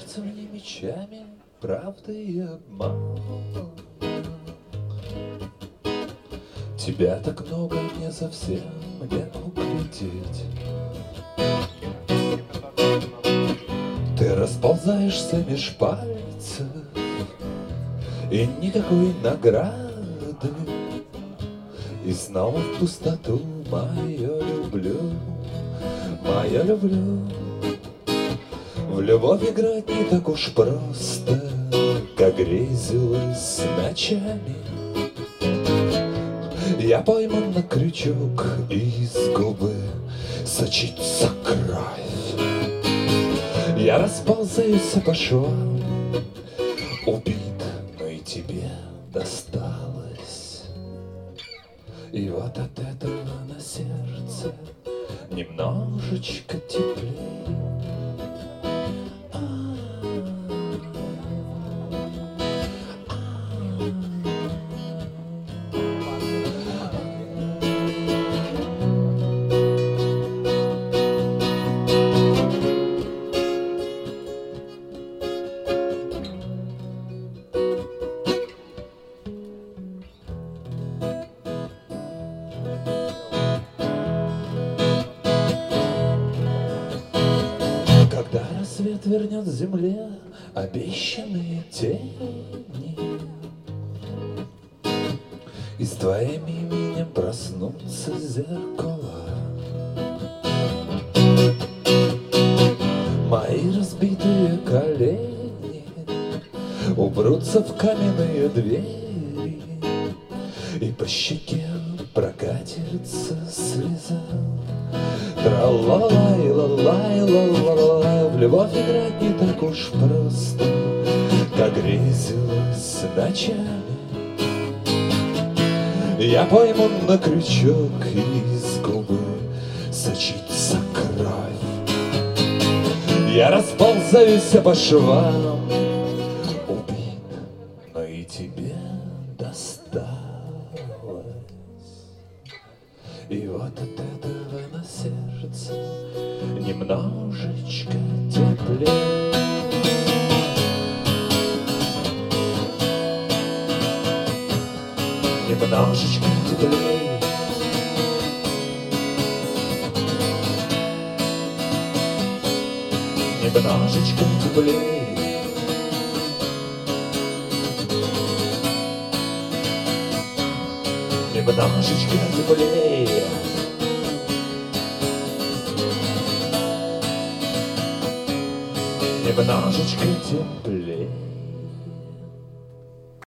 сердцем не мечами правды и обман. Тебя так много, мне совсем не углядеть. Ты расползаешься меж пальцев, и никакой награды. И снова в пустоту мою люблю, мою люблю. В любовь играть не так уж просто, как грезилось ночами. Я пойман на крючок, и из губы сочится кровь. Я расползаюсь по швам, убит, но и тебе досталось. И вот от этого на сердце немножечко теплее. Когда рассвет вернет земле обещанные тени, и с твоим именем проснутся зеркала, мои разбитые колени упрутся в каменные двери, и по щеке прокатится слеза. Тра-ла-лай, ла-лай, ла-ла-лай. В любовь играть не так уж просто, как грезилось ночами. Я пойман на крючок, и из губы сочится кровь. Я расползаюсь по швам, убит, но и тебе досталось. И вот от этого на сердце немножечко теплее. Немножечко теплее. Немножечко теплее. Немножечко теплее. Немножечко теплее.